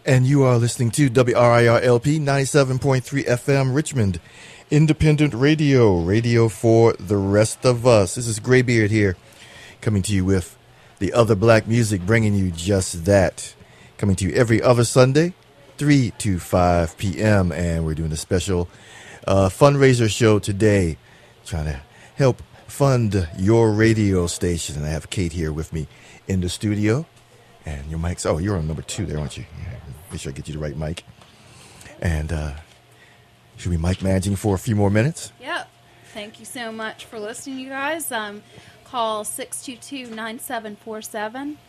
And you are listening to WRIR-LP 97.3 FM Richmond, independent radio, radio for the rest of us. This is Graybeard here, coming to you with the other black music, bringing you just that. Coming to you every other Sunday, 3 to 5 p.m. And we're doing a special fundraiser show today, trying to help fund your radio station. And I have Kate here with me in the studio. And your mic's, oh, you're on number 2 there, aren't you? Yeah, make sure I get you the right mic. And should we mic managing for a few more minutes? Yep. Thank you so much for listening, you guys. Call 622-9747,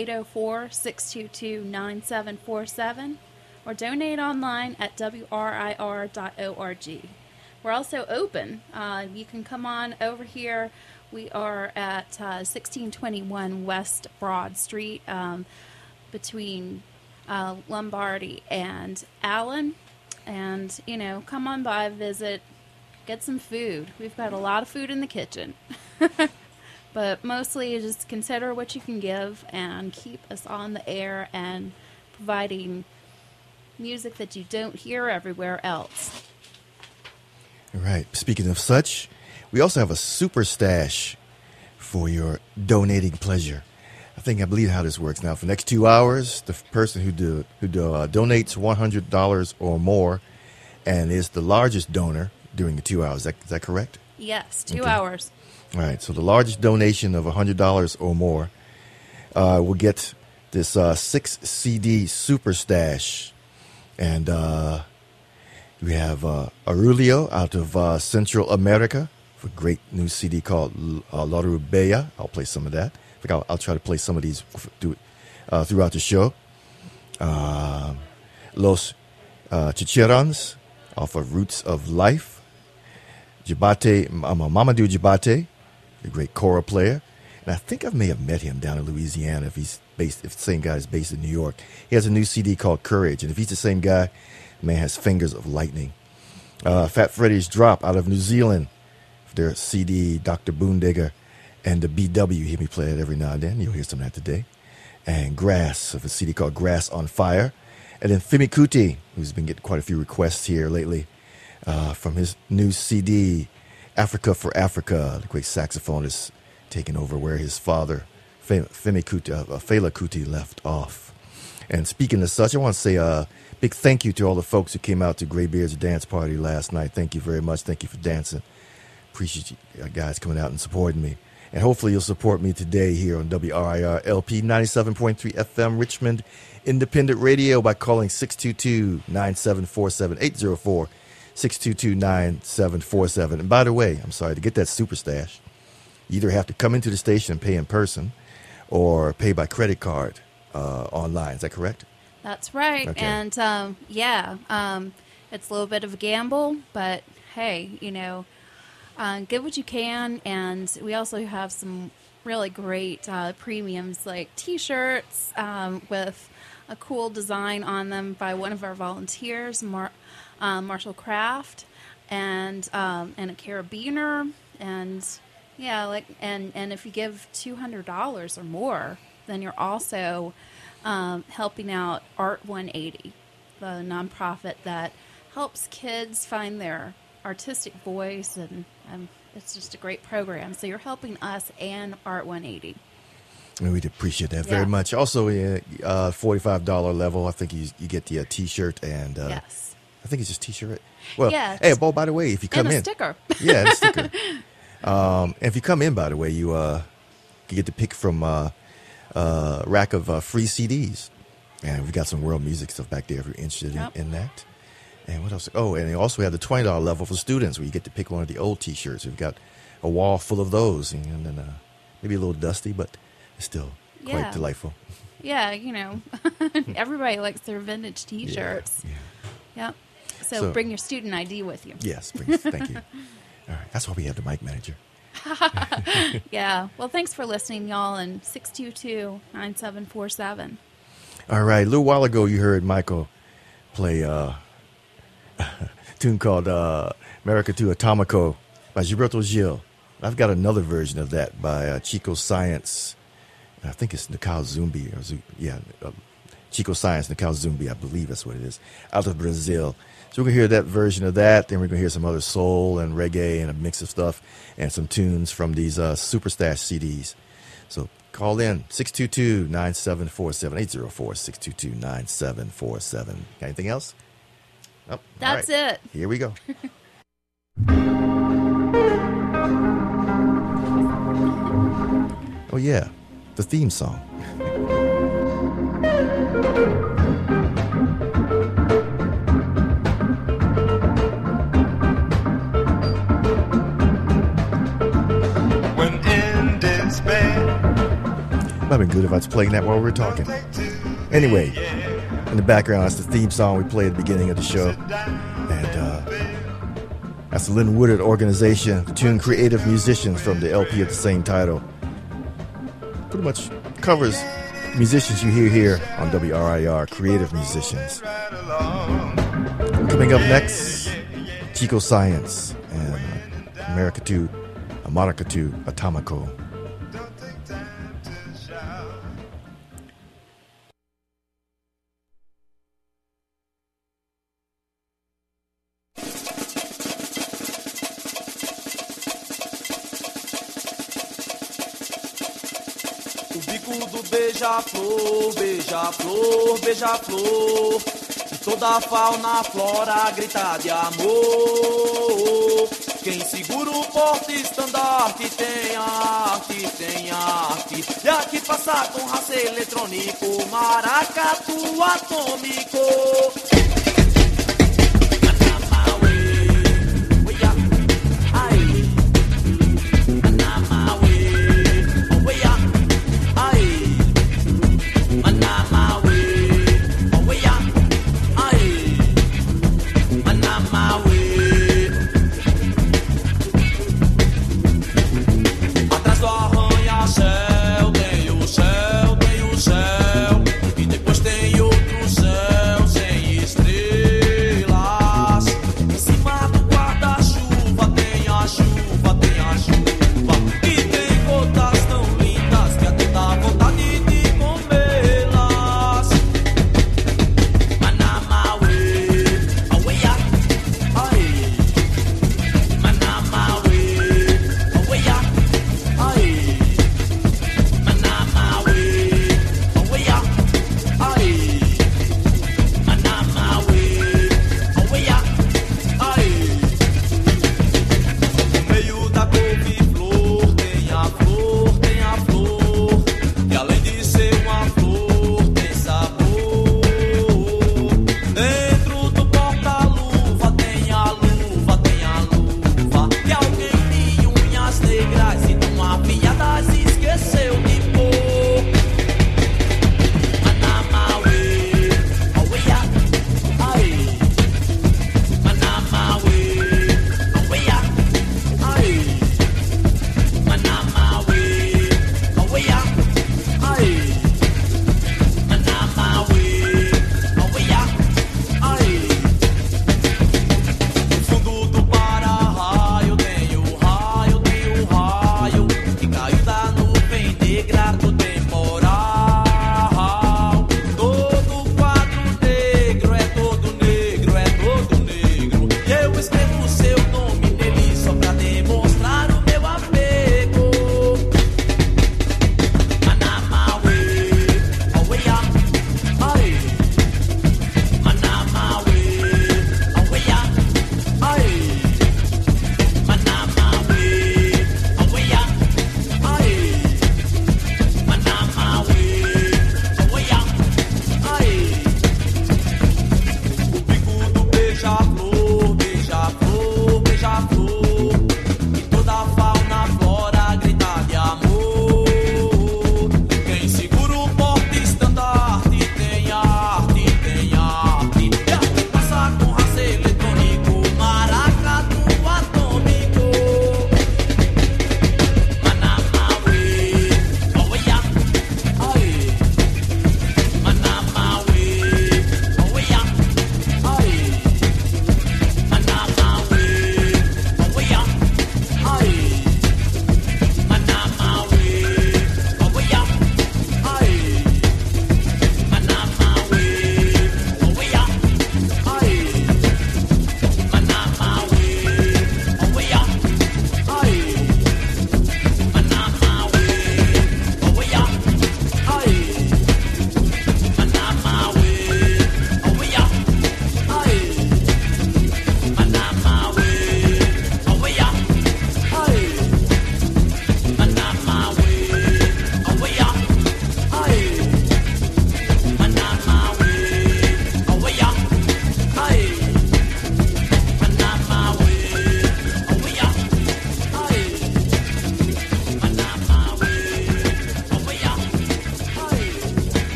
804-622-9747, or donate online at WRIR.org. We're also open. You can come on over here. We are at 1621 West Broad Street, between Lombardy and Allen. And, you know, come on by, visit, get some food. We've got a lot of food in the kitchen. But mostly just consider what you can give and keep us on the air and providing music that you don't hear everywhere else. All right. Speaking of such, we also have a super stash for your donating pleasure. I believe how this works now. For the next 2 hours, the person who donates $100 or more and is the largest donor during the 2 hours. Is that correct? Yes, 2 hours. All right. So the largest donation of $100 or more will get this 6 CD super stash. And we have Aurelio out of Central America for a great new CD called La Rubella. I'll play some of that. I'll try to play some of these throughout the show. Los Chichirons off of Roots of Life. Jabate, Mamadou Jabate, the great kora player. And I think I may have met him down in Louisiana if the same guy is based in New York. He has a new CD called Courage. And if he's the same guy, the man has fingers of lightning. Fat Freddy's Drop out of New Zealand. Their CD, Dr. Boondigger. And the BW, you hear me play it every now and then. You'll hear some of that today. And Grass, of a CD called Grass on Fire. And then Femi Kuti, who's been getting quite a few requests here lately, from his new CD, Africa for Africa. The great saxophonist taking over where his father, Fela Kuti, left off. And speaking of such, I want to say a big thank you to all the folks who came out to Graybeard's dance party last night. Thank you very much. Thank you for dancing. Appreciate you guys coming out and supporting me. And hopefully you'll support me today here on WRIR LP 97.3 FM Richmond Independent Radio by calling 622-9747, 804-622-9747. And by the way, I'm sorry, to get that super stash, you either have to come into the station and pay in person or pay by credit card online. Is that correct? That's right. Okay. And, it's a little bit of a gamble, but hey, you know, get what you can, and we also have some really great premiums like T-shirts with a cool design on them by one of our volunteers, Marshall Craft, and a carabiner, and yeah, and if you give $200 or more, then you're also helping out Art 180, the nonprofit that helps kids find their artistic voice, and it's just a great program. So you're helping us and Art 180. And we'd appreciate that very much. Also, $45 level, I think you get the T-shirt and yes, I think it's just T-shirt. Well, yeah, hey, by the way, if you come and in, a sticker. Yeah, and a sticker. And if you come in, by the way, you get to pick from a rack of free CDs, and we got some world music stuff back there if you're interested in that. And what else? Oh, and they also have the $20 level for students where you get to pick one of the old T-shirts. We've got a wall full of those, and then maybe a little dusty, but it's still quite delightful. Yeah, you know, everybody likes their vintage T-shirts. Yeah. Yep. So bring your student ID with you. Yes, please. Thank you. All right. That's why we have the mic manager. Yeah. Well, thanks for listening, y'all, and 622-9747. All right. A little while ago, you heard Michael play tune called America to Atomico by Gilberto Gil. I've got another version of that by Chico Science. I think it's Nikao Zumbi. Chico Science, Nicole Zumbi, I believe that's what it is, out of Brazil. So we're going to hear that version of that. Then we're going to hear some other soul and reggae and a mix of stuff and some tunes from these Superstash CDs. So call in 622-9747, 804-622-9747. Got anything else? Oh, That's it. Here we go. Oh, yeah, the theme song. When in despair. Might have been good if I was playing that while we were talking. Anyway, in the background, that's the theme song we played at the beginning of the show. And that's the Lynn Woodard organization, the tune Creative Musicians from the LP of the same title. Pretty much covers musicians you hear here on WRIR, Creative Musicians. Coming up next, Chico Science and Maracatu Atomico. O bico do beija-flor, beija-flor, beija-flor. E toda a fauna, flora grita de amor. Quem segura o porta-estandarte tem arte, tem arte. E aqui passa com raça eletrônico, maracatu atômico. Tem outro céu sem estrelas.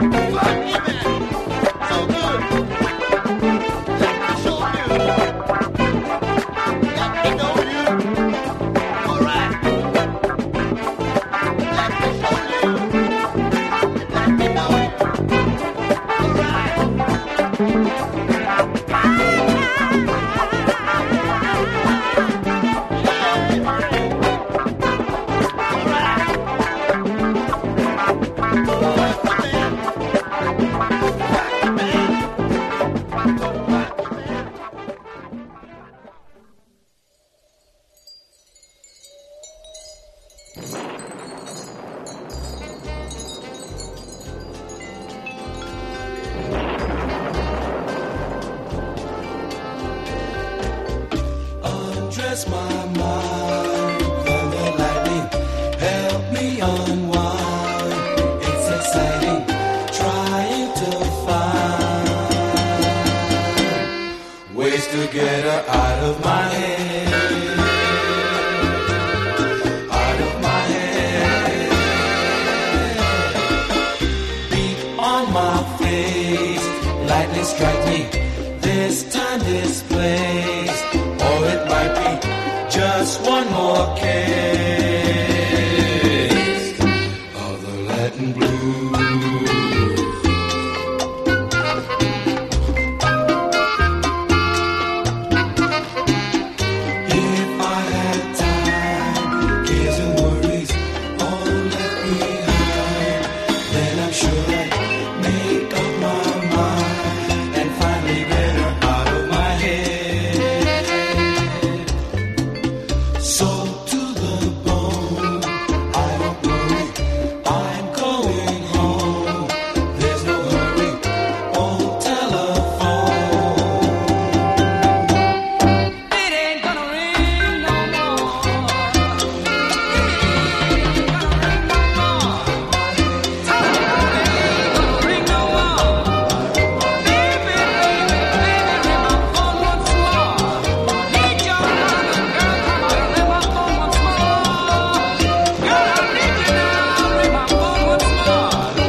Undress my mind, thunder lightning, help me unwind. It's exciting, trying to find ways to get her out of my head, out of my head. Beat on my face, lightning strike me. This time, this place, or it might be just one more case of the Latin blues. If I had time, cares and worries all left behind, then I'm sure I'd make up my mind and finally get her out of my head. So to the bone, I don't worry, I'm going home. There's no hurry on telephone. It ain't gonna rain no more. Ring no more. Baby, ring my phone once more. Need your love, girl, come on, ring my phone once more. Girl, I need you now, ring my phone once more.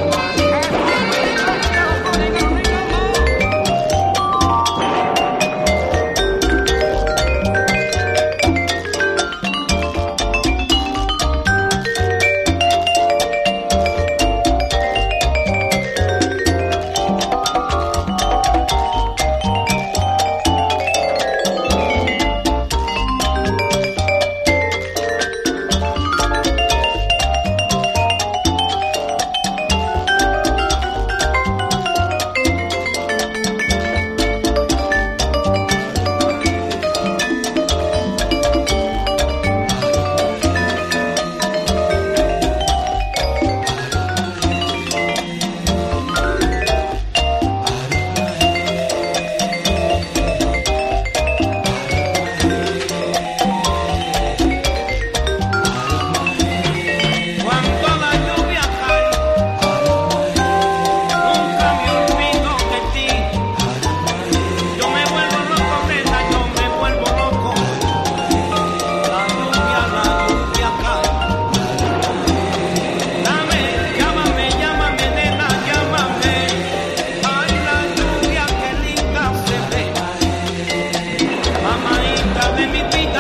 Cuando la lluvia cae, nunca me olvido de ti. Yo me vuelvo loco, nena, yo me vuelvo loco. La lluvia cae. Dame, llámame, nena, llámame. Ay, la lluvia que linda se ve. Mamaita de mi vida.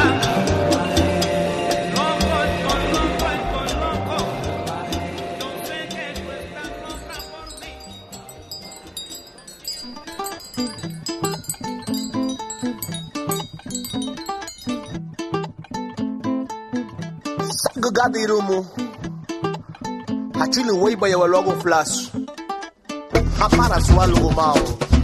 Loco, estoy loco, estoy loco. Yo sé que tú estás loca por mí. Gadirumu Hachili weiba ya walogo flash Hapara swalgo mao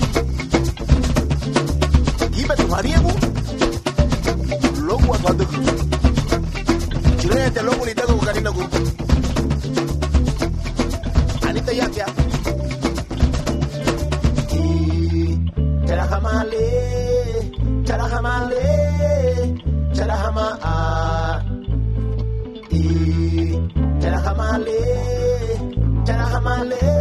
Ibe tu mariego Logo atwadugu Chirete logo litego kukarina ku Anita yakya Terahamale Terahamale Terahamaa Terahamale, Terahamale,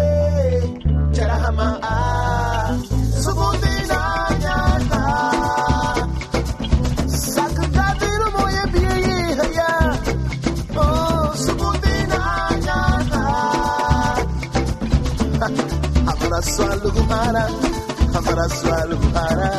Terahamaa. Subutina nyata, sakagadiru moye biye haya. Oh, subutina nyata. Abraço a Lugumara, abraço a Lugumara.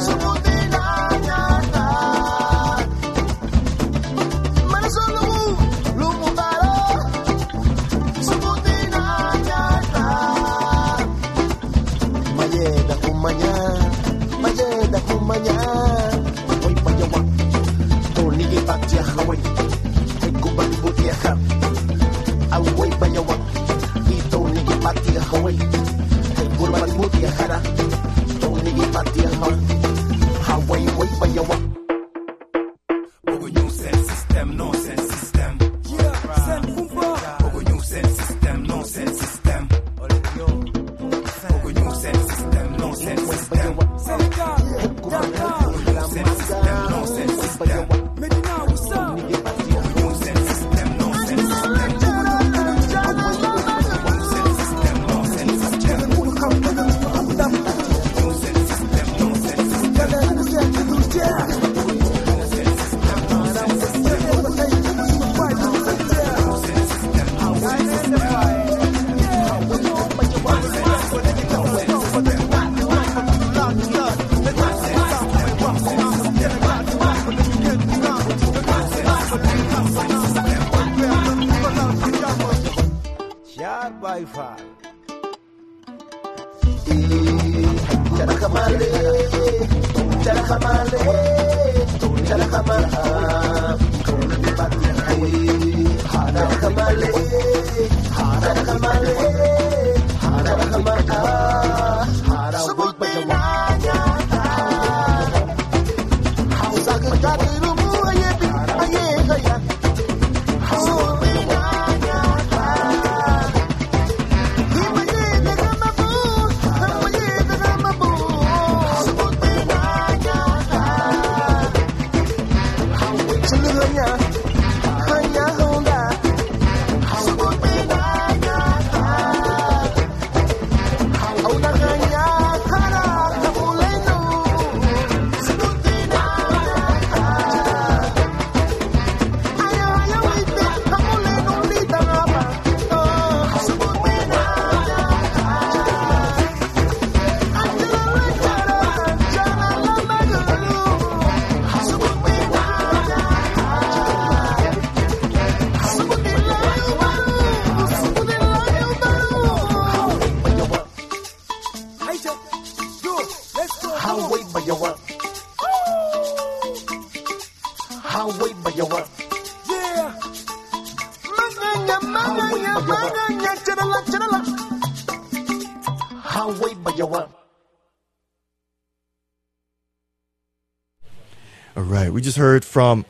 All right, we just heard from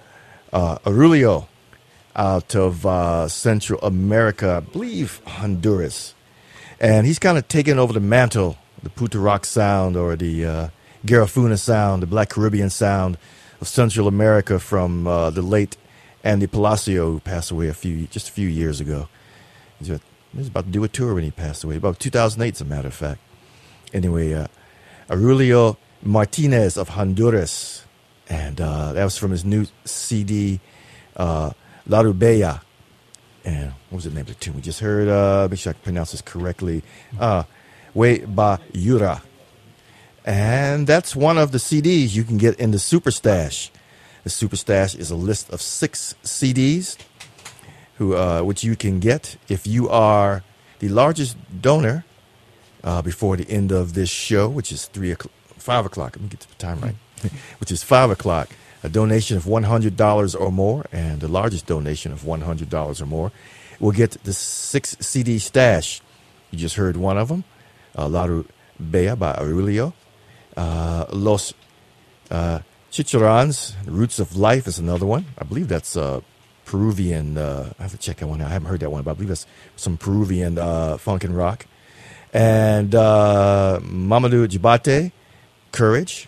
Aurelio out of Central America, I believe Honduras. And he's kind of taken over the mantle, the Puerto Rock sound or the Garifuna sound, the Black Caribbean sound of Central America from the late Andy Palacio, who passed away just a few years ago. He was about to do a tour when he passed away, about 2008 as a matter of fact. Anyway, Aurelio Martinez of Honduras. And that was from his new CD, La Rubella. And what was the name of the tune? We just heard, make sure I can pronounce this correctly, We Ba Yura. And that's one of the CDs you can get in the Super Stash. The Super Stash is a list of 6 CDs which you can get if you are the largest donor before the end of this show, which is 5 o'clock. Let me get the time right. Which is 5 o'clock. A donation of $100 or more, and the largest donation of $100 or more will get the 6 CD stash. You just heard one of them, La Rubella by Aurelio. Los Chicharrons, Roots of Life is another one. I believe that's Peruvian. I have to check that one out. I haven't heard that one, but I believe that's some Peruvian funk and rock. And Mamadou Djibate, Courage.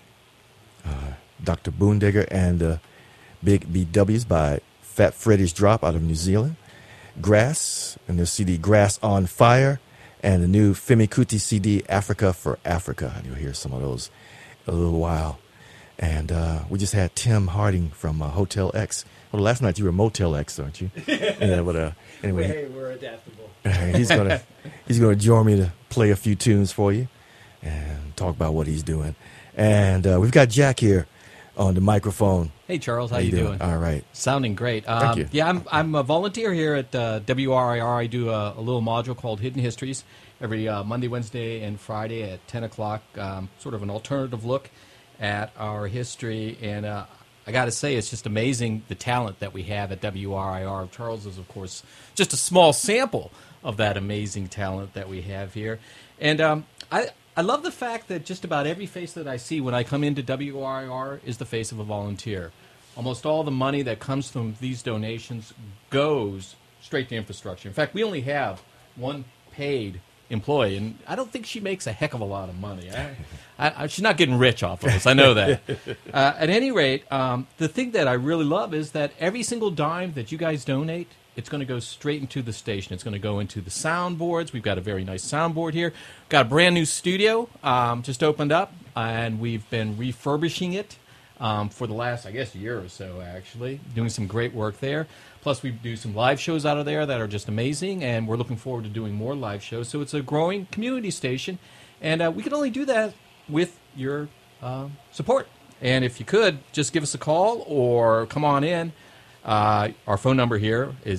Dr. Boondigger and the Big BWs by Fat Freddy's Drop out of New Zealand. Grass and their CD Grass on Fire, and the new Femi Kuti CD Africa for Africa. And you'll hear some of those in a little while. And we just had Tim Harding from Hotel X. Well, last night you were Motel X, aren't you? Yeah, but anyway, Hey, we're adaptable. he's gonna join me to play a few tunes for you and talk about what he's doing. And we've got Jack here on the microphone. Hey, Charles, how you doing? All right. Sounding great. Thank you. Yeah, I'm a volunteer here at WRIR. I do a little module called Hidden Histories every Monday, Wednesday, and Friday at 10 o'clock, sort of an alternative look at our history. And I got to say, it's just amazing the talent that we have at WRIR. Charles is, of course, just a small sample of that amazing talent that we have here. And I love the fact that just about every face that I see when I come into WRIR is the face of a volunteer. Almost all the money that comes from these donations goes straight to infrastructure. In fact, we only have one paid employee, and I don't think she makes a heck of a lot of money. She's not getting rich off of us. I know that. At any rate, the thing that I really love is that every single dime that you guys donate, it's going to go straight into the station. It's going to go into the soundboards. We've got a very nice soundboard here. Got a brand new studio just opened up, and we've been refurbishing it for the last, I guess, year or so, actually. Doing some great work there. Plus, we do some live shows out of there that are just amazing, and we're looking forward to doing more live shows. So it's a growing community station, and we can only do that with your support. And if you could, just give us a call or come on in. Our phone number here is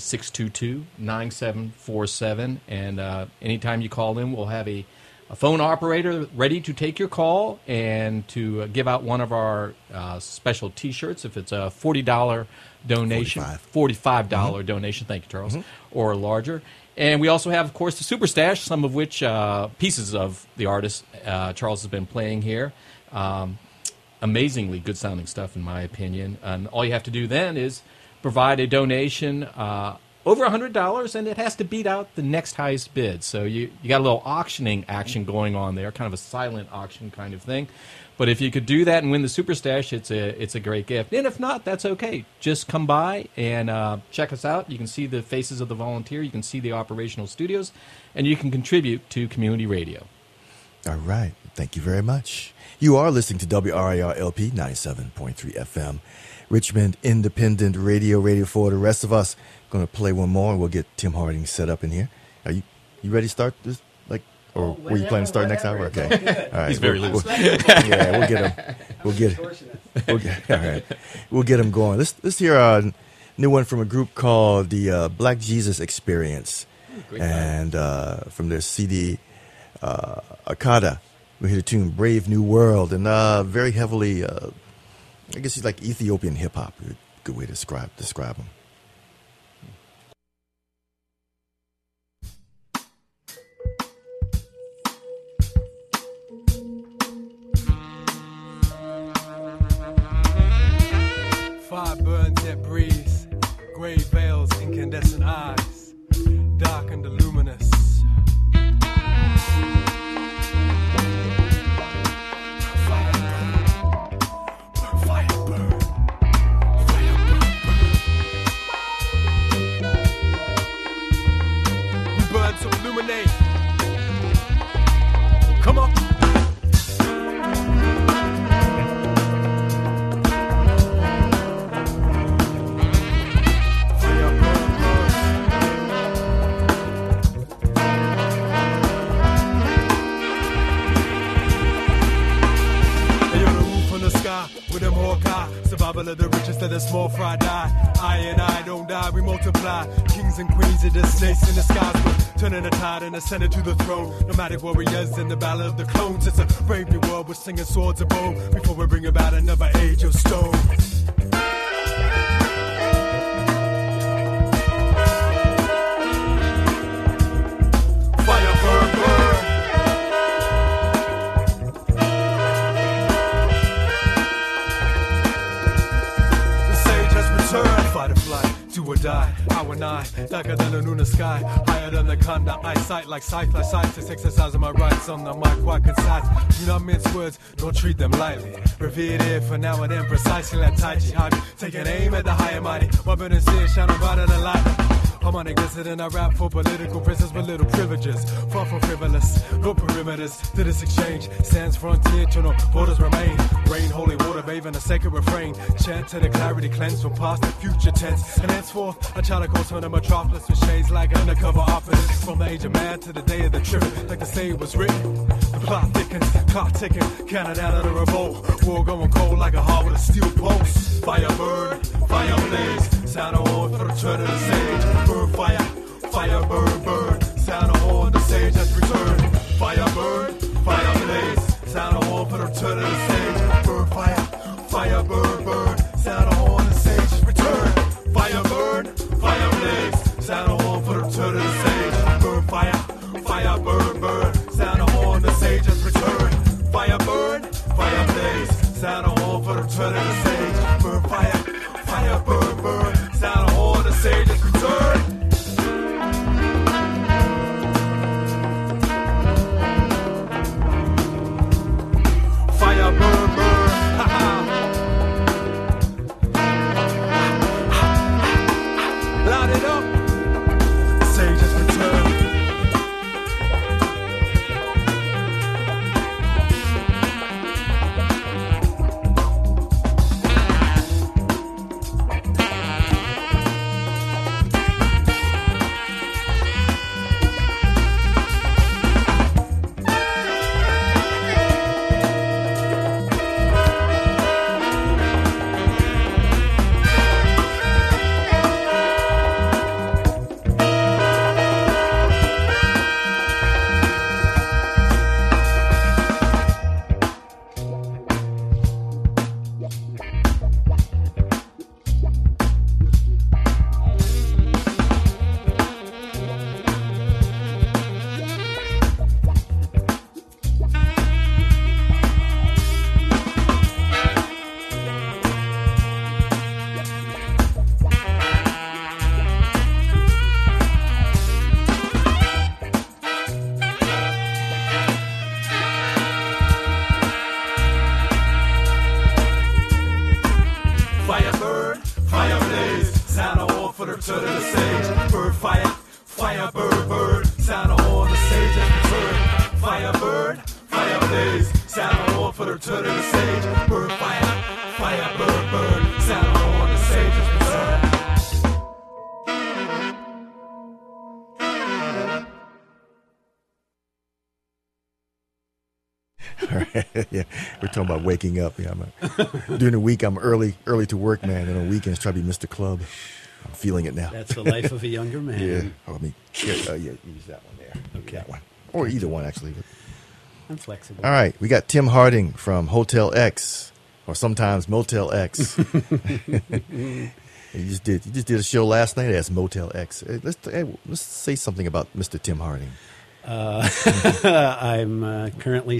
622-9747, and anytime you call in, we'll have a phone operator ready to take your call and to give out one of our special T-shirts if it's a $40 donation, $45 donation, thank you, Charles, or larger. And we also have, of course, the Super Stash, some of which pieces of the artist Charles has been playing here. Amazingly good-sounding stuff, in my opinion. And all you have to do then is provide a donation over $100, and it has to beat out the next highest bid. So you got a little auctioning action going on there, kind of a silent auction kind of thing. But if you could do that and win the Super Stash, it's a great gift. And if not, that's okay. Just come by and check us out. You can see the faces of the volunteer. You can see the operational studios, and you can contribute to community radio. All right. Thank you very much. You are listening to WRIR LP 97.3 FM, Richmond Independent Radio for the rest of us. Going to play one more, and we'll get Tim Harding set up in here. Are you ready to start this? Or were you planning to start next hour? Okay. All right. He's very loose. Yeah, we'll get him. All right. We'll get him going. Let's hear a new one from a group called the Black Jesus Experience. And from their CD, Akada, we hear the tune Brave New World. And very heavily, I guess he's like Ethiopian hip-hop. Good way to describe him. Fire burns yet breathes, grey veils, incandescent eyes, dark and luminous. Fire burn, fire burn, fire burn, burn. We burn to illuminate. Come on. With them Hawkeye, survival of the richest of the small fry die. I and I don't die, we multiply. Kings and queens of the snakes in the skies, but turning the tide and ascending to the throne. Nomadic warriors in the battle of the clones. It's a brave new world with singing swords of bone before we bring about another age of stone. Fire burn, burn. Fight or flight, do or die, hour 9, darker than the lunar sky, higher than the kanda, eyesight like scientists exercising my rights on the mic, quite concise, do not mince words, don't treat them lightly, revered here for now and then, precisely like Tai Chi, I be taking aim at the high and mighty, weapon and sin, shining brighter than light, Harmonic dissident, I rap for political prisoners with little privileges. Far from frivolous, no perimeters to this exchange. Sans frontier to no borders remain. Rain, holy water, bathe in a sacred refrain. Chant to the clarity cleanse from past and future tense. And henceforth, a child goes from the metropolis with shades like undercover opposites. From the age of man to the day of the trip, like the say it was written. The plot thickens, clock ticking, counting down to the revolt. War going cold like a heart with a steel pulse. Fire burn, fire blaze, sound a horn for the turn of the sage. Burn fire, fire burn, burn, sound a horn, the sage has returned. Fire burn, fire blaze, sound a horn for the turn of the sage. Burn fire, fire burn, burn, sound a horn, the sage has returned. Fire burn, fire blaze, sound a horn for the turn of the sage. Burn fire, fire burn, burn, sound a horn, the sage has returned. Fire burn, fire blaze, sound a horn for the turn of the sage. Burn fire, fire burn, burn, sound a horn, the sage has returned. Fire burn, burn, ha ha. Light it up, the sage has returned. Fire burn, fire blaze, sound a horn for the turn of the sage. Burn fire, fire burn, burn, sound a horn, the sage has returned. Fire burn, fire blaze, sound a horn for the turn of the sage. Burn fire, fire burn, burn, sound a horn, the sage has returned. Yeah, we're talking about waking up. Yeah, during the week I'm early to work, man. And on weekends try to be Mr. Club. I'm feeling it now. That's the life of a younger man. Yeah. Oh, let me use that one there. Okay. That one. Or either one, actually. I'm flexible. All right, we got Tim Harding from Hotel X, or sometimes Motel X. You just did a show last night as Motel X. Let's say something about Mr. Tim Harding. I'm currently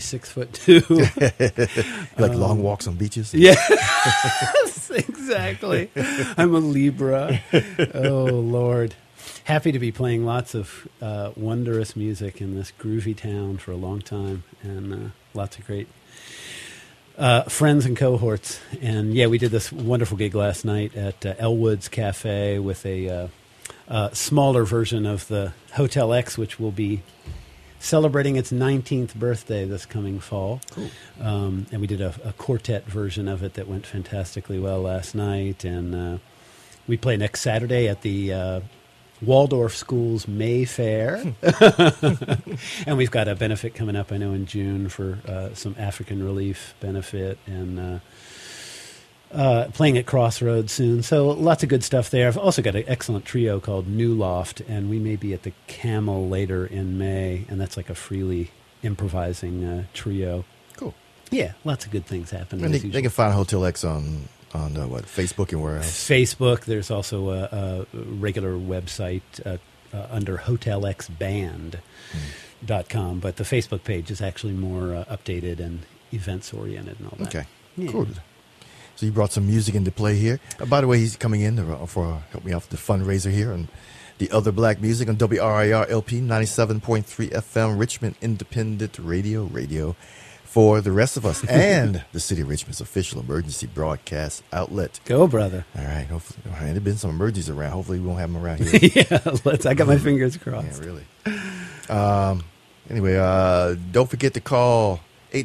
6'2". Like long walks on beaches? Yes, exactly. I'm a Libra. Oh, Lord. Happy to be playing lots of wondrous music in this groovy town for a long time, and lots of great friends and cohorts. And, yeah, we did this wonderful gig last night at Elwood's Cafe with a smaller version of the Hotel X, which will be celebrating its 19th birthday this coming fall. Cool. And we did a quartet version of it that went fantastically well last night. And we play next Saturday at the Waldorf School's May Fair. And we've got a benefit coming up, I know, in June for some African relief benefit. And playing at Crossroads soon. So lots of good stuff there. I've also got an excellent trio called New Loft, and we may be at the Camel later in May, and that's like a freely improvising trio. Cool. Yeah, lots of good things happening. And as they usual. can find Hotel X on what, Facebook and where else? Facebook. There's also a regular website under hotelxband.com, but the Facebook page is actually more updated and events-oriented and all that. Okay, Yeah. cool. So you brought some music into play here. By the way, he's coming in for help me out with the fundraiser here and the other black music on WRIR LP 97.3 FM Richmond Independent Radio for the rest of us and the City of Richmond's official emergency broadcast outlet. Go, brother. All right. Hopefully, there's been some emergencies around. Hopefully, we won't have them around here. I got my fingers crossed. Yeah, really. Anyway, don't forget to call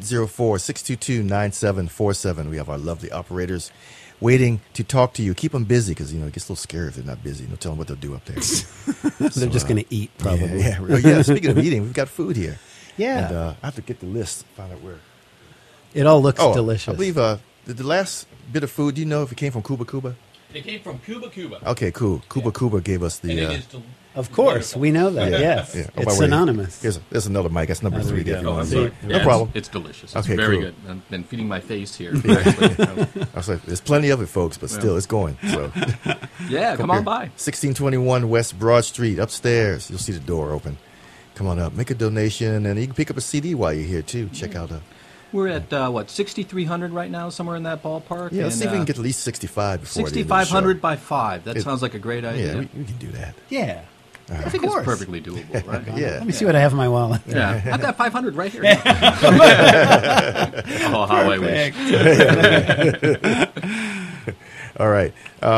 804-622-9747. We have our lovely operators waiting to talk to you. Keep them busy because, it gets a little scary if they're not busy. Don't tell them what they'll do up there. They're just going to eat, probably. Yeah. Speaking of eating, we've got food here. Yeah. And I have to get the list, find out where. It all looks delicious. I believe the last bit of food, do you know if it came from Cuba Cuba? It came from Cuba Cuba. Okay, cool. Cuba Cuba gave us the... And it is of course, we know that, yes. Yeah. It's synonymous. There's another mic. That's number 3. there we go. Oh, I'm Yeah, sorry. no problem. It's delicious. It's Okay, very cool. good. I've been feeding my face here. I was like, there's plenty of it, folks, but still, it's going. So, Yeah, come on by. 1621 West Broad Street, upstairs. You'll see the door open. Come on up, make a donation, and you can pick up a CD while you're here too. Check out. We're at 6,300 right now, somewhere in that ballpark. Yeah, let's see if we can get at least 65 before the end of the show. 6,500 by 5. That sounds like a great idea. Yeah, we can do that. Yeah. I think it's perfectly doable, right? Yeah. Let me see what I have in my wallet. Yeah, I've got 500 right here. Oh, how I wish. All right.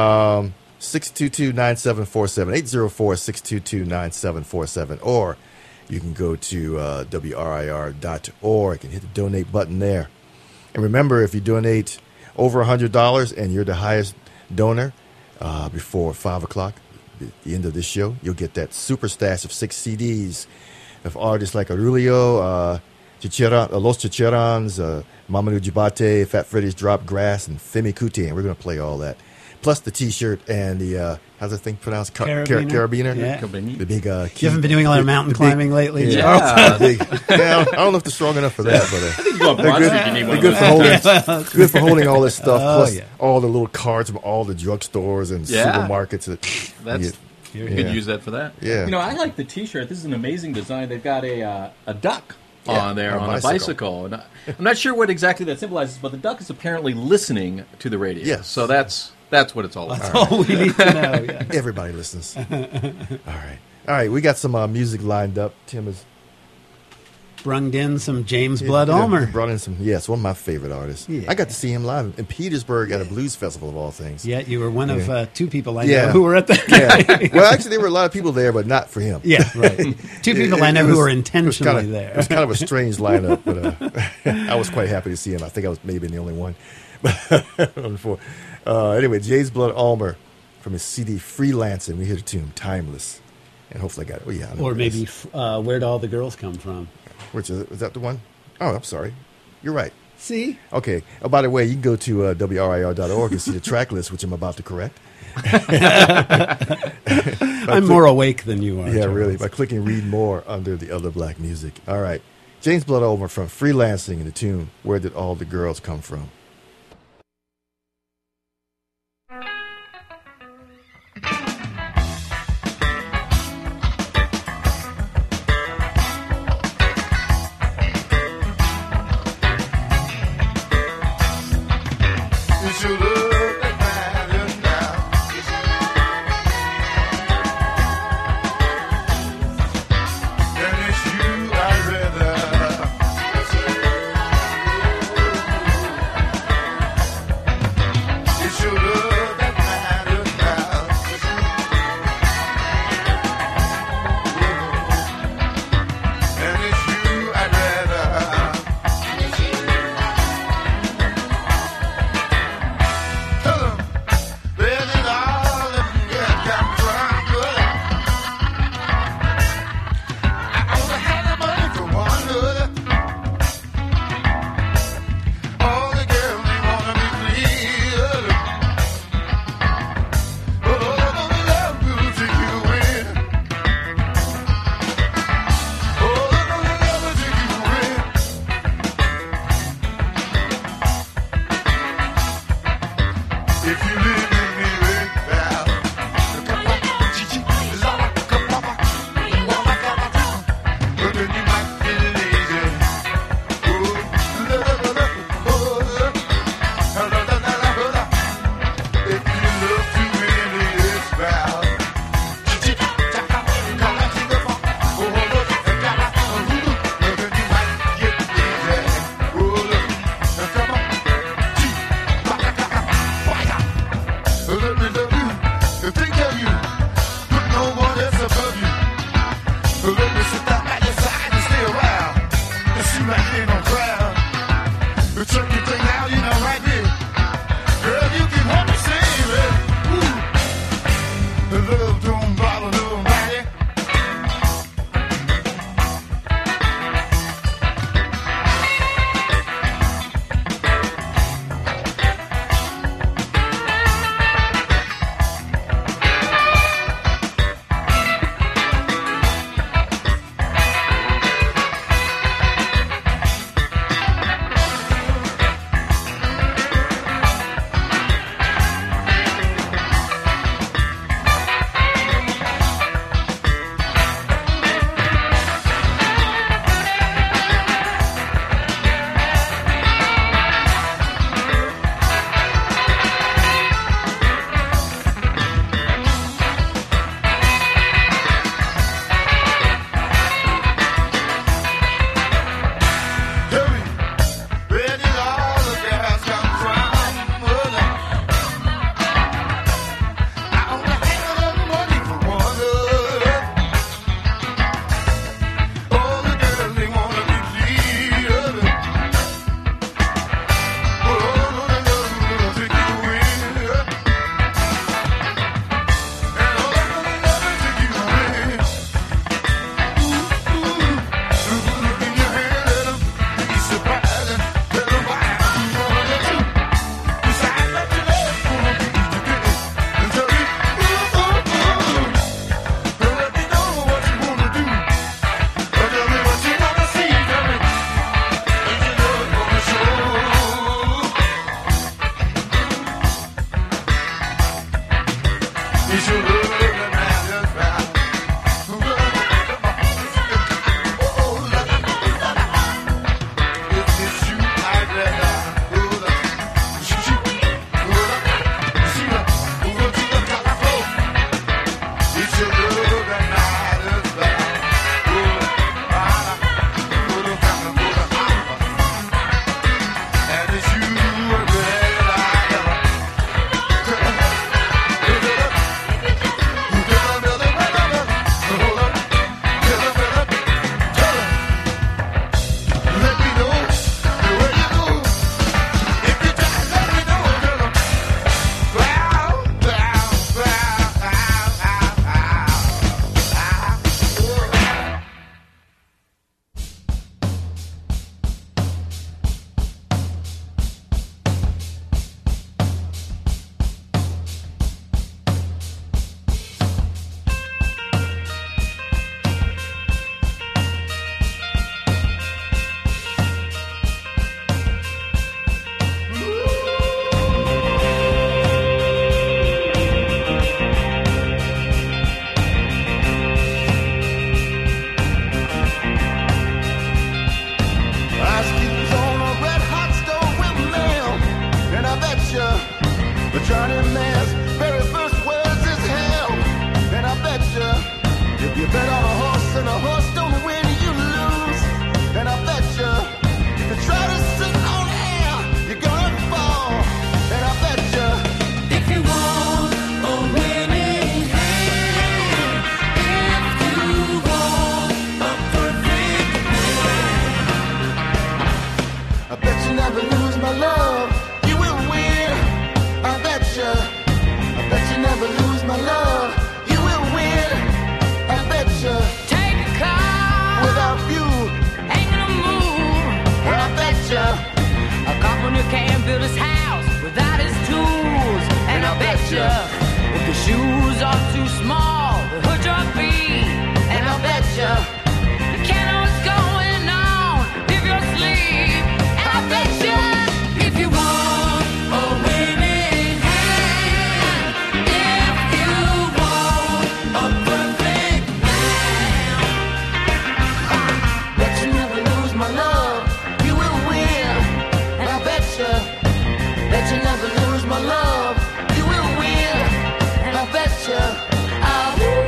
622-9747, 804-622-9747, or you can go to WRIR.org and hit the donate button there. And remember, if you donate over $100 and you're the highest donor before 5 o'clock, the end of this show, you'll get that super stash of 6 CDs of artists like Aurelio, Los Chicherans, Mamadou Djibate, Fat Freddy's Drop Grass, and Femi Kuti. And we're going to play all that. Plus the T-shirt and the, how's that thing pronounced? Carabiner? Yeah. The big You haven't been doing a lot of mountain climbing lately, Charles? I don't know if they're strong enough for that, but they're good for holding all this stuff, plus all the little cards from all the drugstores and supermarkets. You could use that for that. Yeah. I like the T-shirt. This is an amazing design. They've got a duck on there on a bicycle. And I'm not sure what exactly that symbolizes, but the duck is apparently listening to the radio. Yes. So that's what it's all about. That's all we need to know. Yeah. Everybody listens. All right. We got some music lined up. Tim has brung in some James Blood Ulmer. Brought in some, one of my favorite artists. Yeah. I got to see him live in Petersburg at a blues festival of all things. Yeah, you were one of 2 people I know who were at that. Yeah. Well, actually, there were a lot of people there, but not for him. Yeah, right. 2 people I know who were intentionally there. It was kind of a strange lineup, but I was quite happy to see him. I think I was maybe the only one. Anyway, James Blood Ulmer from his CD Freelancing. We hear the tune Timeless. And hopefully I got it. Oh, yeah. Or maybe Where'd All the Girls Come From? Which is that the one? Oh, I'm sorry. You're right. See? Okay. Oh, by the way, you can go to WRIR.org and see the track list, which I'm about to correct. I'm more awake than you are. Yeah, Charles. really. By clicking Read More under the other black music. All right. James Blood Ulmer from Freelancing in the tune Where Did All the Girls Come From? you never lose my love. You will win. I bet you. I bet you never lose my love. You will win. I bet you. Take a car Without you, ain't gonna move. I bet you. A carpenter can't build his house without his tools. And I bet you, if the shoes are too small, the hurt your feet. And I bet you, you can't know what's going on if you're asleep. And I bet you, if you want a winning hand, if you want a perfect man, Bet you never lose my love. You will win. And I bet you. Bet you never lose my love. You will win. And I bet you. I will.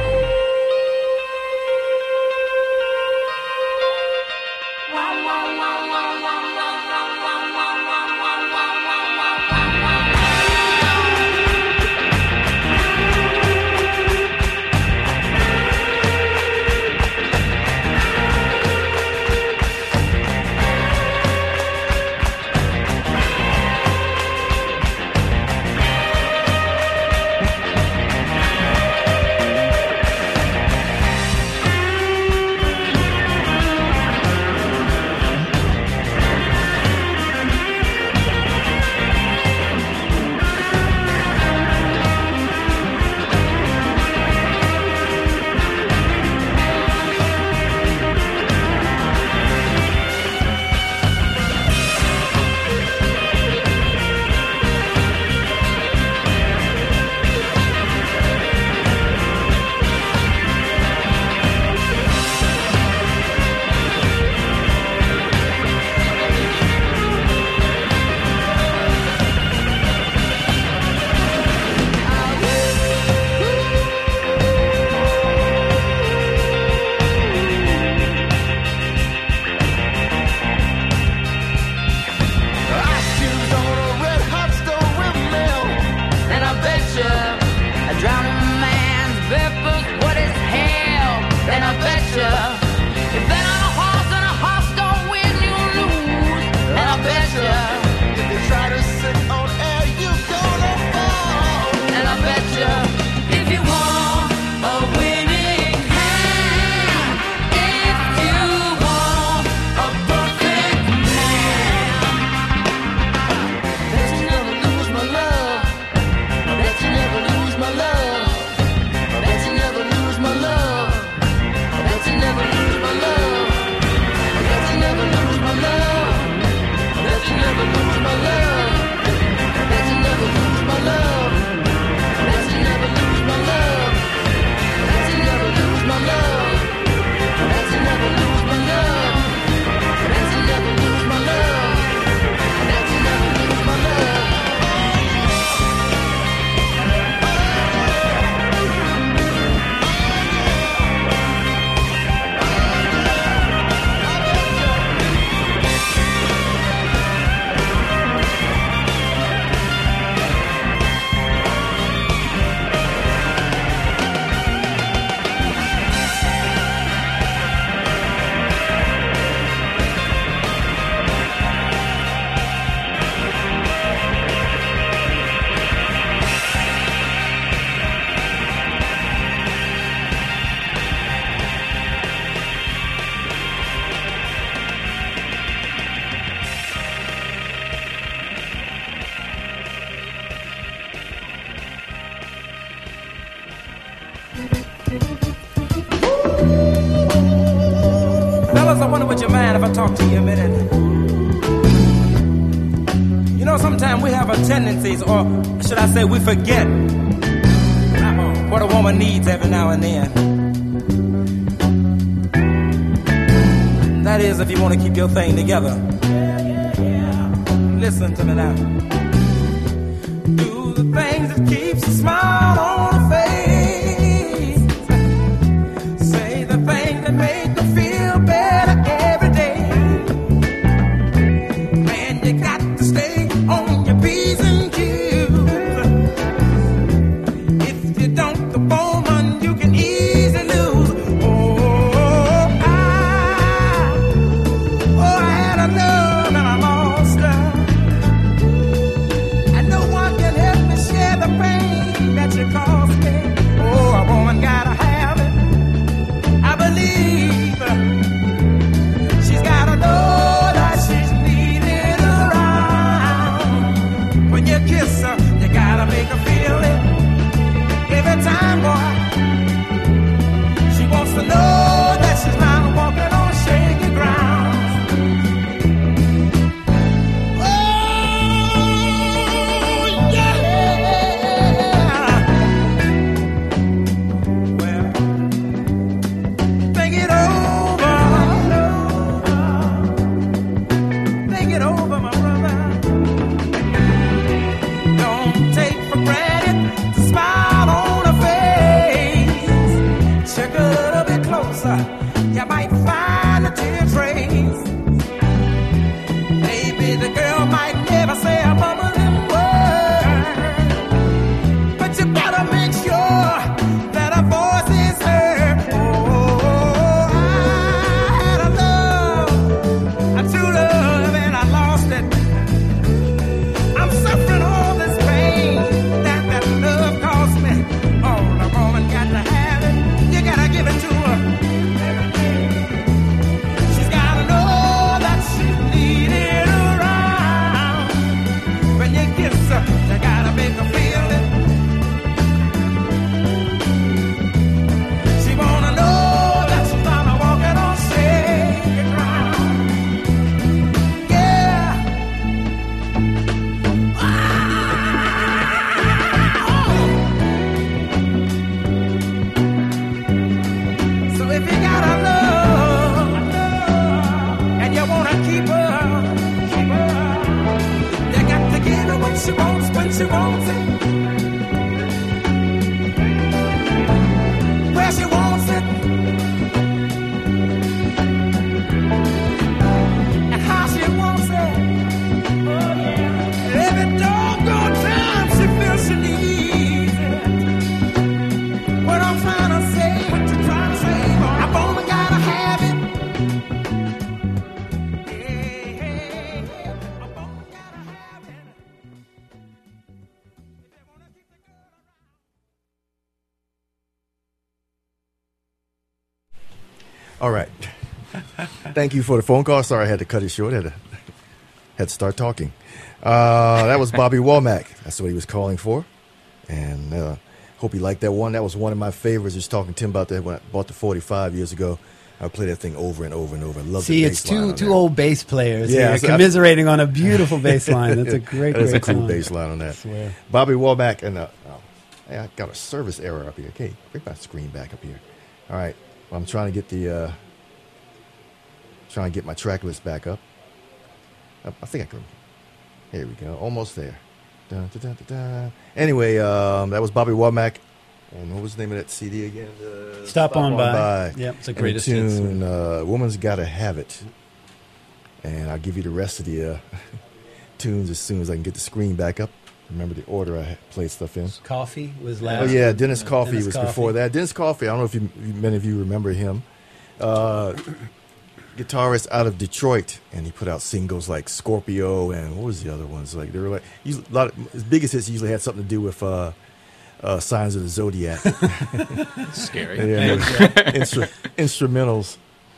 Fellas, I wonder would you mind if I talk to you a minute? You know, sometimes we have a tendencies, or should I say we forget what a woman needs every now and then. That is, if you want to keep your thing together. Listen to me now. Do the things that keeps a smile on her face. Say the things that make her feel better every day. Man, you got to stay on your P's and Q's. If you don't, the woman you can easily lose. I had a love and I lost her. Say the girl might never say a mumbling word, but you better make sure that her voice is heard. Oh, I had a love, a true love, and I lost it. I'm suffering all this pain that love cost me. Oh, the woman got to have it. You gotta give it to her. She's gotta know that she's needed around. When you kiss her, you gotta make her feel it. She wanna know that she's not walking on shaky ground. Yeah. So if you got a love and you wanna keep her, you got to give her what she wants when she wants it, where she wants it, and how she wants it. Oh yeah. Every doggone time she feels she needs it. What I'm trying to say, what you trying to say, I've only gotta have it. Yeah, I've only gotta have it. All right. Thank you for the phone call. Sorry I had to cut it short. Had to start talking. That was Bobby Womack. That's what he was calling for. And hope you liked that one. That was one of my favorites. Just talking to Tim about that when I bought the 45 years ago. I would play that thing over and over and over. I love See, the it's bass line on two that. old bass players Yeah, here so commiserating on a beautiful bass line. That's a great, That is great a cool song. bass line on that. I swear. Bobby Womack and hey, I got a service error up here. Okay, bring my screen back up here. All right, well, I'm trying to get the my track list back up. I think I can. Here we go, almost there. Dun, dun, dun, dun, dun. Anyway, that was Bobby Womack. And what was the name of that CD again? Stop on by. Yep, it's a And greatest the hits. tune, Woman's Gotta Have It. And I'll give you the rest of the tunes as soon as I can get the screen back up. Remember the order I played stuff in. Coffee was Oh, last. yeah, Dennis Coffey Dennis was Coffey. before that. Dennis Coffey, I don't know if many of you remember him. Guitarist out of Detroit, and he put out singles like Scorpio and what was the other ones? Like they were like usually, a lot of his biggest hits usually had something to do with Signs of the Zodiac. Scary. Yeah, instrumentals.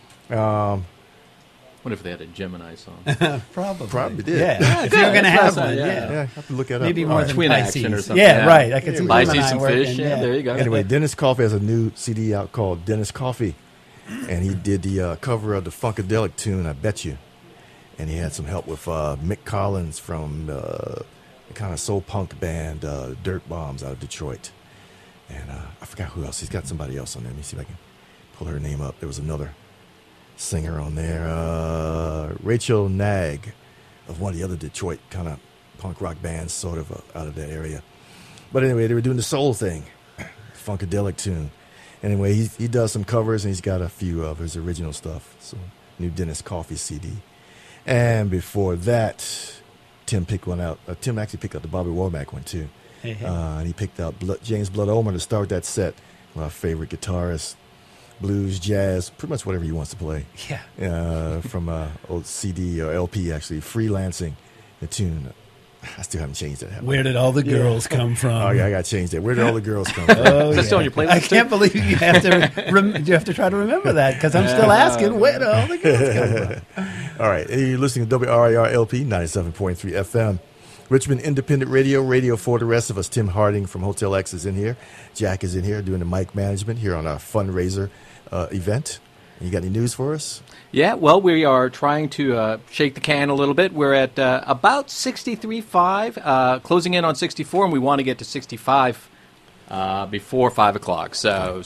What if they had a Gemini song? Probably did. Yeah, if you're going to have one, Yeah, I yeah. have to look it up. Maybe All more right. than Twin Pisces. action or something. Yeah, right. I could see Pisces Gemini and working, fish. Yeah, there you go. Anyway, Dennis Coffey has a new CD out called Dennis Coffey, and he did the cover of the Funkadelic tune, I Bet You. And he had some help with Mick Collins from the kind of soul punk band Dirt Bombs out of Detroit. And I forgot who else. He's got somebody else on there. Let me see if I can pull her name up. There was another singer on there. Rachel Nag of one of the other Detroit kind of punk rock bands, sort of out of that area. But anyway, they were doing the soul thing, Funkadelic tune. Anyway, he does some covers, and he's got a few of his original stuff. So, new Dennis Coffey CD. And before that, Tim picked one out. Tim actually picked out the Bobby Womack one, too. Hey. And he picked out James Blood Omer to start that set. One of our favorite guitarists, blues, jazz, pretty much whatever he wants to play. Yeah. From old CD or LP, actually, Freelancing, the tune. I still haven't changed that. Where did all the girls come from? Oh, yeah, I got to change that. Where did all the girls come from? Oh, Is this yeah. on your playlist, I can't too? believe you have to you have to try to remember that because I'm still asking where did all the girls come from? All right, you're listening to WRIR LP 97.3 FM. Richmond Independent Radio for the rest of us. Tim Harding from Hotel X is in here. Jack is in here doing the mic management here on our fundraiser event. You got any news for us? Yeah, well, we are trying to shake the can a little bit. We're at about 63.5, closing in on 64, and we want to get to 65 before 5 o'clock. So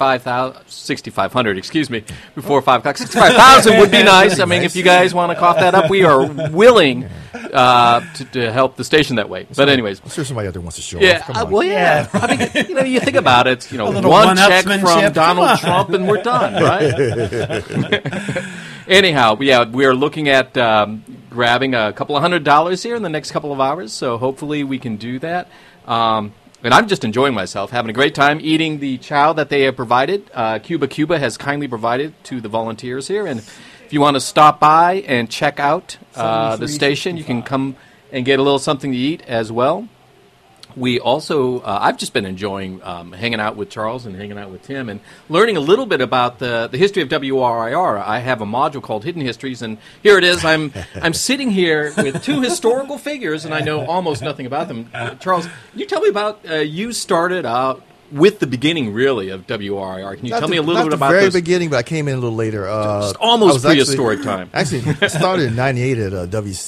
6,500, excuse me, before 5 o'clock. 65,000 would be nice. I mean, if you guys want to cough that up, we are willing to help the station that way. But anyways. I'm sure somebody out there wants to show Yeah, off. Come on. well, yeah. I mean, you think about it. A little One check one-upsmanship. from Donald Come on. Trump, and we're done, right? Anyhow, yeah, we are looking at grabbing a couple of $100 here in the next couple of hours, so hopefully we can do that. And I'm just enjoying myself, having a great time eating the chow that they have provided. Cuba has kindly provided to the volunteers here. And if you want to stop by and check out the station, you can come and get a little something to eat as well. We also, I've just been enjoying hanging out with Charles and hanging out with Tim and learning a little bit about the history of WRIR. I have a module called Hidden Histories, and here it is. I'm sitting here with two historical figures, and I know almost nothing about them. Charles, can you tell me about, you started out with the beginning, really, of WRIR. Can you tell me a little bit about the very those? beginning, but I came in a little later. Just almost prehistoric time. Actually, I started in '98 at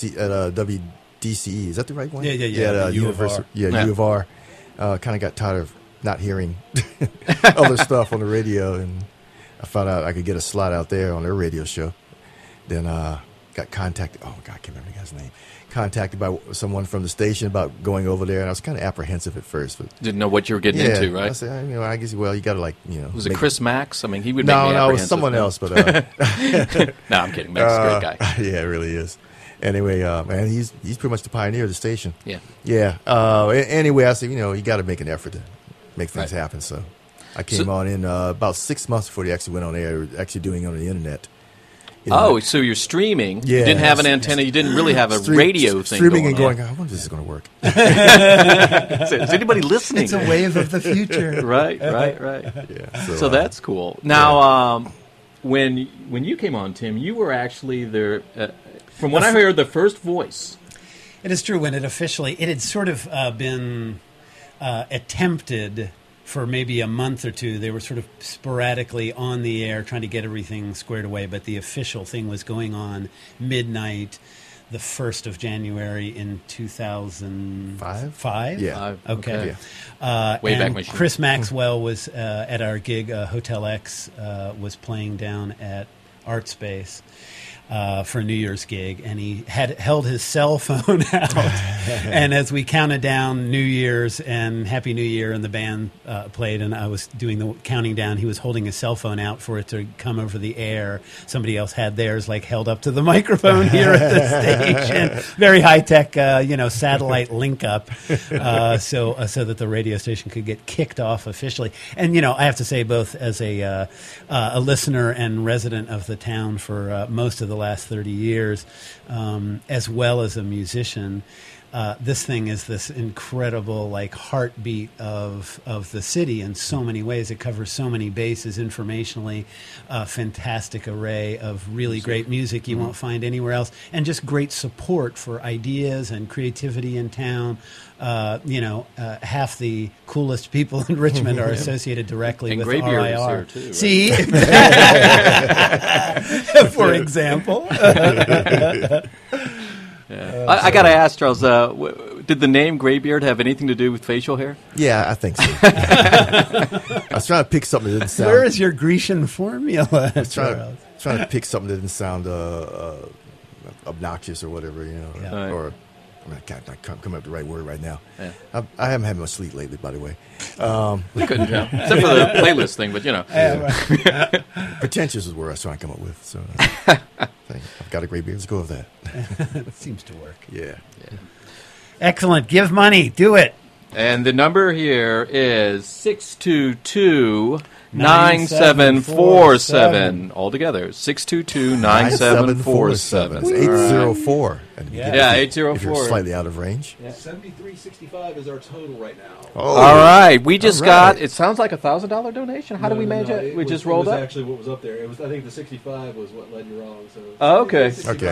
WDCE. Is that the right one? Yeah. U of R. U of R. Kind of got tired of not hearing other stuff on the radio, and I found out I could get a slot out there on their radio show. Then got contacted. Oh, God, I can't remember the guy's name. Contacted by someone from the station about going over there, and I was kind of appressive at first. But Didn't know what you were getting into, right? I said, I guess, well, you got to Was it Chris Max? I mean, he would make me No, it was apprehensive. someone else. But No, I'm kidding. Max is a great guy. Yeah, it really is. Anyway, man, he's pretty much the pioneer of the station. Yeah. Yeah. Anyway, I said, you got to make an effort to make things happen. So I came on in about 6 months before they actually went on air, actually doing it on the internet. So you're streaming. Yeah. You didn't have an antenna. You didn't really have a radio thing streaming going and on. I wonder if this is going to work. Is anybody listening? It's a wave of the future. Right. Yeah. So that's cool. Now, when you came on, Tim, you were actually the from what I heard, the first voice. It is true. When it had sort of been attempted for maybe a month or two. They were sort of sporadically on the air trying to get everything squared away, but the official thing was going on midnight, the 1st of January in 2005? Yeah. Okay. Wayback and Machine. Chris Maxwell was at our gig, Hotel X, was playing down at Art Space. For a New Year's gig, and he had held his cell phone out. And as we counted down New Year's and Happy New Year, and the band played, and I was doing the counting down, he was holding his cell phone out for it to come over the air. Somebody else had theirs held up to the microphone here at the station. Very high tech, satellite link up, so that the radio station could get kicked off officially. And I have to say, both as a listener and resident of the town for most of the last 30 years, as well as a musician, this thing is this incredible heartbeat of the city in so many ways. It covers so many bases informationally, a fantastic array of really great music you won't find anywhere else, and just great support for ideas and creativity in town. Half the coolest people in Richmond are associated directly And with Graybeard RIR. is here too, right? See, for example. I got to ask, Charles, did the name Graybeard have anything to do with facial hair? Yeah, I think so. I was trying to pick something that didn't sound. Where is your Grecian formula? I was trying to pick something that didn't sound obnoxious or whatever, Yeah. or I can't come up with the right word right now. Yeah. I haven't had much sleep lately, by the way. I couldn't tell, except for the playlist thing, but Pretentious is where I was trying to come up with. So I've got a great beard. Let's go with that. It seems to work. Yeah. Excellent. Give money. Do it. And the number here is 622-9747. Altogether, 622-9747. It's 804. Yeah, 804. If you're slightly out of range. 7365 is our total right now. Oh. All right, we just All right. got. It sounds like $1,000 donation. How did we manage it? We just rolled It was up. actually what was up there. It was. I think the 65 was what led you wrong. So. Oh, okay.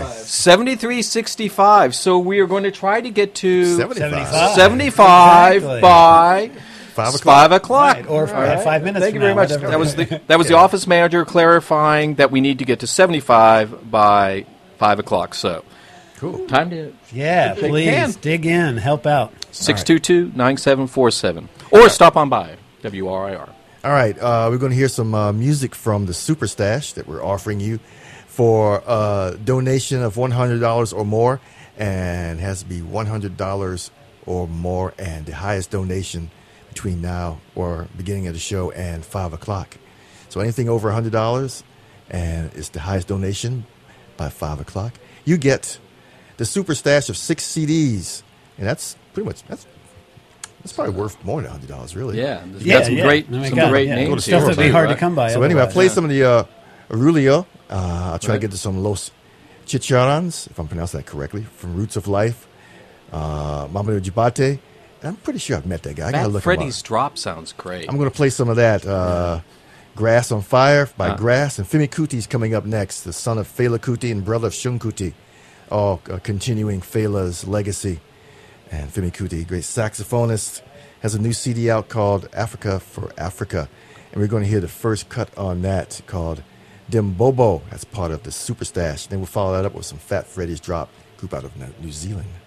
7365. 7365. So we are going to try to get to 75. 75 Exactly. by 5 o'clock. 5 o'clock. Right, or All right. 5 minutes Thank from you very now, much. whatever. That was the office manager clarifying that we need to get to 75 by 5 o'clock. So Cool. time to Yeah, Shake please hands. dig in, help out. 622-9747 or stop on by WRIR. All right, we're going to hear some music from the Super Stash that we're offering you for a donation of $100 or more, and has to be $100 or more, and the highest donation between now or beginning of the show and 5 o'clock. So anything over $100, and it's the highest donation by 5 o'clock, you get the super stash of 6 CDs, and that's pretty much that's probably worth more than $100, really. Yeah, there's Yeah, got some yeah. great, Oh my some God, great yeah. names Stuff here. that'd be hard to come by. So anyway, I otherwise. played some of the Arulio. I'll try Right. to get to some Los Chicharrons, if I'm pronouncing that correctly, from Roots of Life. Mamadou Djibate. And I'm pretty sure I've met that guy. I gotta Fat look him Freddy's up. Drop sounds great. I'm going to play some of that. Grass on Fire by Grass. And Femi Kuti's coming up next, the son of Fela Kuti and brother of Shun Kuti. All continuing Fela's legacy. And Femi Kuti, great saxophonist, has a new CD out called Africa for Africa. And we're going to hear the first cut on that called Dimbobo. That's part of the Super Stash. Then we'll follow that up with some Fat Freddy's Drop, group out of New Zealand.